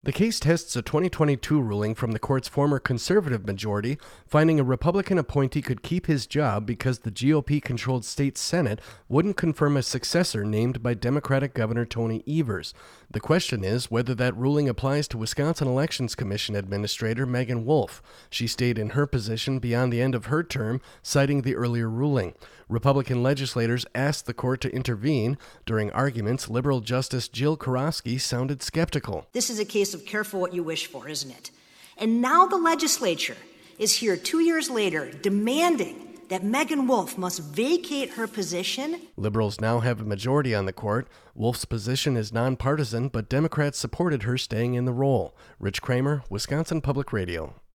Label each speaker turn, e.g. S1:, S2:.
S1: The case tests a 2022 ruling from the court's former conservative majority, finding a Republican appointee could keep his job because the GOP-controlled state Senate wouldn't confirm a successor named by Democratic Governor Tony Evers. The question is whether that ruling applies to Wisconsin Elections Commission Administrator Megan Wolf. She stayed in her position beyond the end of her term, citing the earlier ruling. Republican legislators asked the court to intervene. During arguments, liberal Justice Jill Karofsky sounded skeptical.
S2: This is a case of careful what you wish for, isn't it? And now the legislature is here 2 years later demanding that Megan Wolf must vacate her position.
S1: Liberals now have a majority on the court. Wolf's position is nonpartisan, but Democrats supported her staying in the role. Rich Kramer, Wisconsin Public Radio.